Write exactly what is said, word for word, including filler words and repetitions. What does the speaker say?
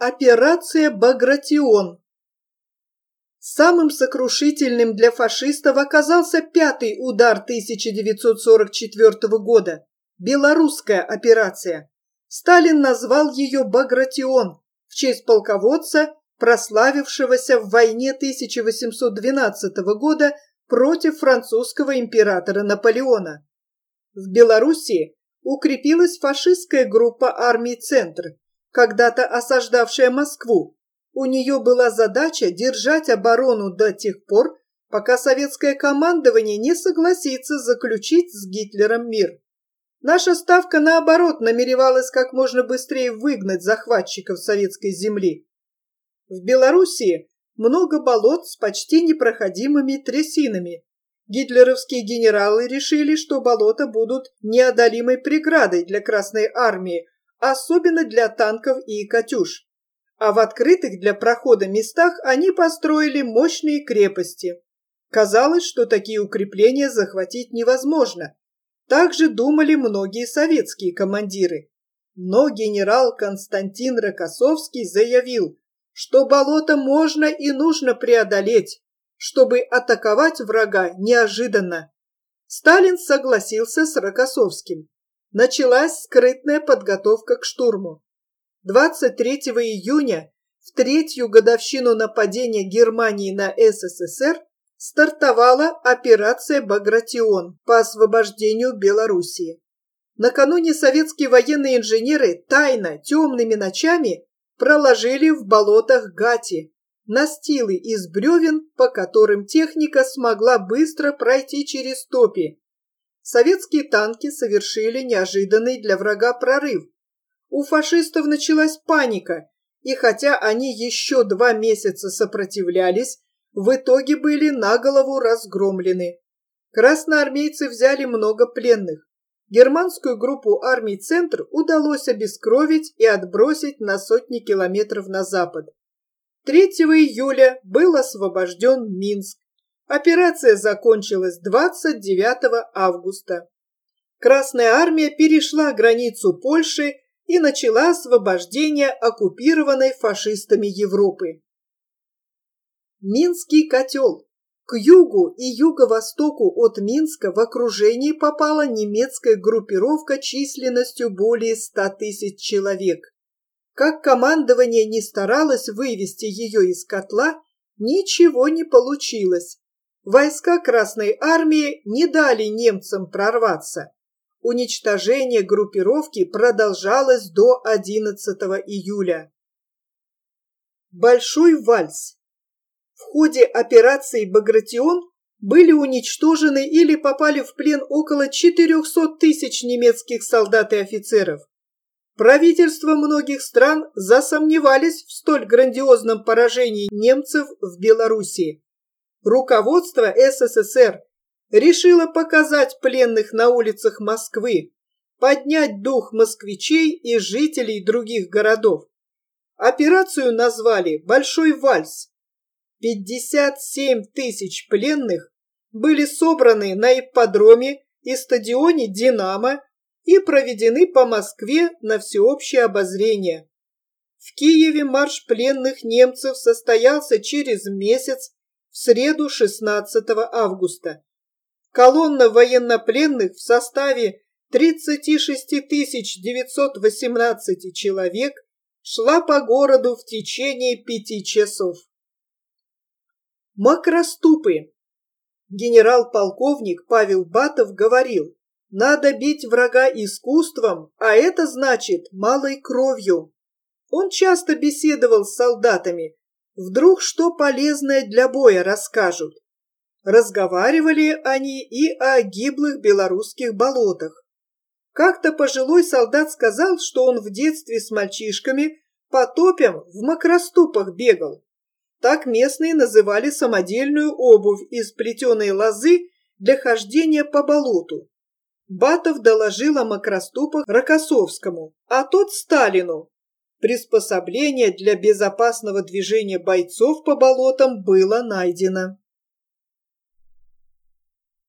Операция «Багратион». Самым сокрушительным для фашистов оказался пятый удар тысяча девятьсот сорок четвёртого года – Белорусская операция. Сталин назвал ее «Багратион» в честь полководца, прославившегося в войне тысяча восемьсот двенадцатого года против французского императора Наполеона. В Белоруссии укрепилась фашистская группа армий «Центр», когда-то осаждавшая Москву. У нее была задача держать оборону до тех пор, пока советское командование не согласится заключить с Гитлером мир. Наша ставка, наоборот, намеревалась как можно быстрее выгнать захватчиков советской земли. В Белоруссии много болот с почти непроходимыми трясинами. Гитлеровские генералы решили, что болота будут неодолимой преградой для Красной армии, особенно для танков и «Катюш». А в открытых для прохода местах они построили мощные крепости. Казалось, что такие укрепления захватить невозможно. Так же думали многие советские командиры. Но генерал Константин Рокоссовский заявил, что болото можно и нужно преодолеть, чтобы атаковать врага неожиданно. Сталин согласился с Рокоссовским. Началась скрытная подготовка к штурму. двадцать третьего июня, в третью годовщину нападения Германии на СССР, стартовала операция «Багратион» по освобождению Белоруссии. Накануне советские военные инженеры тайно, темными ночами проложили в болотах гати, настилы из бревен, по которым техника смогла быстро пройти через топи. Советские танки совершили неожиданный для врага прорыв. У фашистов началась паника, и хотя они еще два месяца сопротивлялись, в итоге были наголову разгромлены. Красноармейцы взяли много пленных. Германскую группу армий «Центр» удалось обескровить и отбросить на сотни километров на запад. третьего июля был освобожден Минск. Операция закончилась двадцать девятого августа. Красная армия перешла границу Польши и начала освобождение оккупированной фашистами Европы. Минский котел. К югу и юго-востоку от Минска в окружении попала немецкая группировка численностью более ста тысяч человек. Как командование не старалось вывести ее из котла, ничего не получилось. Войска Красной армии не дали немцам прорваться. Уничтожение группировки продолжалось до одиннадцатого июля. Большой вальс. В ходе операции «Багратион» были уничтожены или попали в плен около четырехсот тысяч немецких солдат и офицеров. Правительства многих стран засомневались в столь грандиозном поражении немцев в Белоруссии. Руководство СССР решило показать пленных на улицах Москвы, поднять дух москвичей и жителей других городов. Операцию назвали «Большой вальс». пятьдесят семь тысяч пленных были собраны на ипподроме и стадионе «Динамо» и проведены по Москве на всеобщее обозрение. В Киеве марш пленных немцев состоялся через месяц, в среду шестнадцатого августа. Колонна военнопленных в составе тридцати шести тысяч девятисот восемнадцати человек шла по городу в течение пяти часов. Макроступы. Генерал-полковник Павел Батов говорил, надо бить врага искусством, а это значит малой кровью. Он часто беседовал с солдатами. Вдруг что полезное для боя расскажут. Разговаривали они и о гиблых белорусских болотах. Как-то пожилой солдат сказал, что он в детстве с мальчишками по топям в макроступах бегал. Так местные называли самодельную обувь из плетеной лозы для хождения по болоту. Батов доложил о макроступах Рокоссовскому, а тот Сталину. Приспособление для безопасного движения бойцов по болотам было найдено.